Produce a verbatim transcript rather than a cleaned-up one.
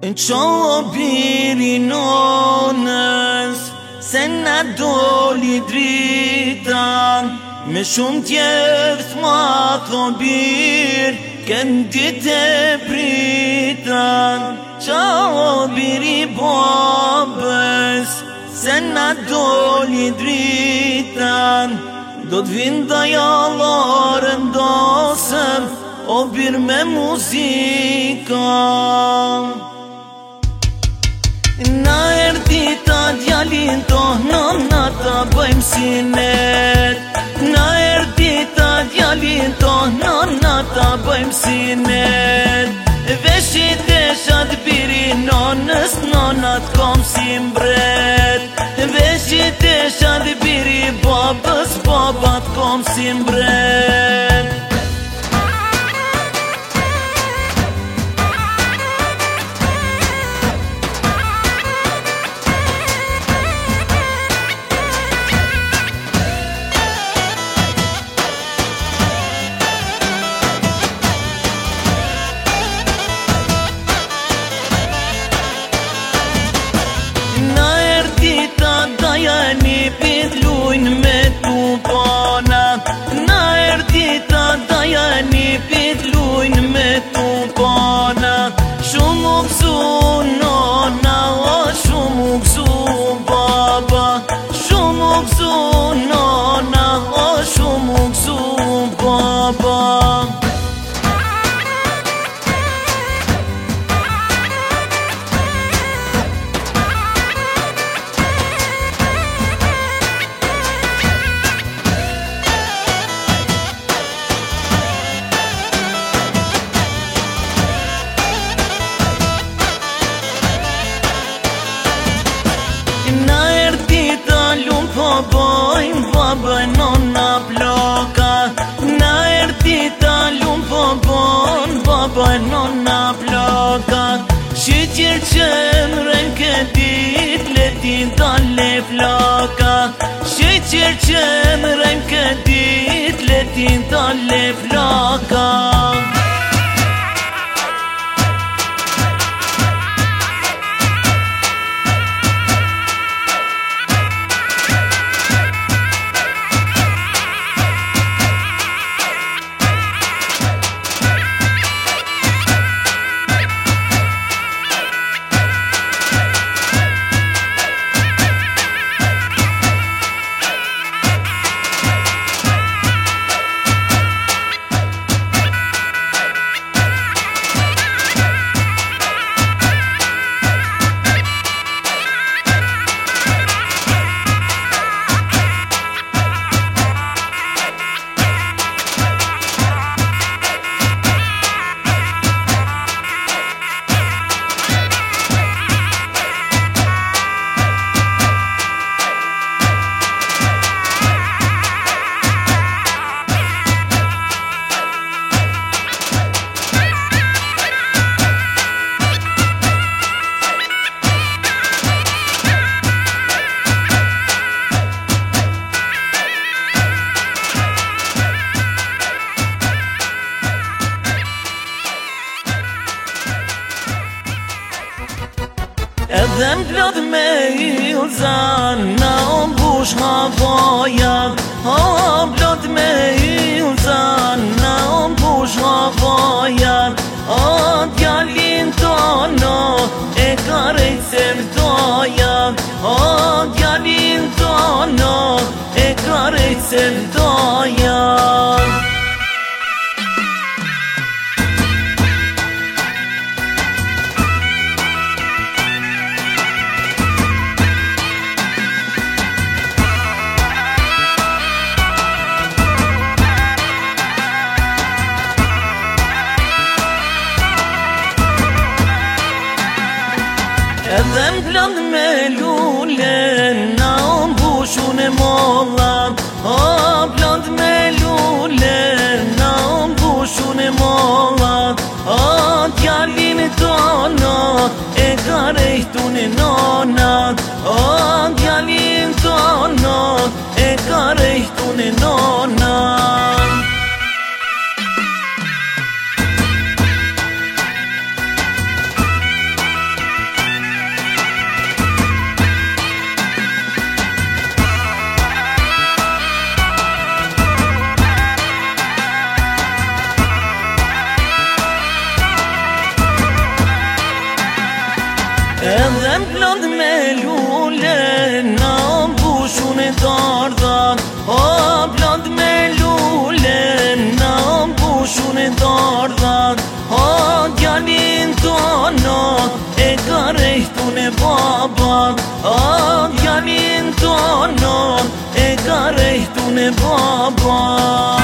Në qobiri nonës, se në doli dritan, me shumë tjertë ma thobir, këndi të pritan. Qobiri babës, se në doli dritan, do t'vin dhe jallarë ndosëm, o bir me muzika. Na erdi ta djalin tohnon, na ta bëjmë sinet. Na erdi ta djalin tohnon, na ta bëjmë sinet. Veshit e shatë biri nonës, nonat kom si mbret. Veshit e shatë biri babës, babat kom si mbret. Një pidlujnë me tupana, na erdita daja një pidlujnë me tupana. Shumë u gzu nona, o shumë u gzu baba. Shumë u gzu nona, o shumë u gzu baba. Po bojmë babën nona ploka. Na erdi ta lumë po bojmë babën nona ploka. Shqyqir që mërën këtit, letin dale floka. Shqyqir që mërën këtit, letin dale floka. Edhe m'plot me ilzan, na o mbush havoja. O plot me ilzan, na o mbush havoja. O djalin tono, e ka rejt se vdoja. O djalin tono, e ka rejt se vdoja. Edhe m'plot me lule, na o mbushun e molla. O plot me lule, na o mbushun e molla. O djalin tono, e ka rejtun e nona. O djalin tono, e ka rejtun e nona. lule, na mbushun e dardhat. O bland me lule, na mbushun e dardhat. O djalin tono, e ka rejtun e babat. O djalin tono, e ka rejtun e babat.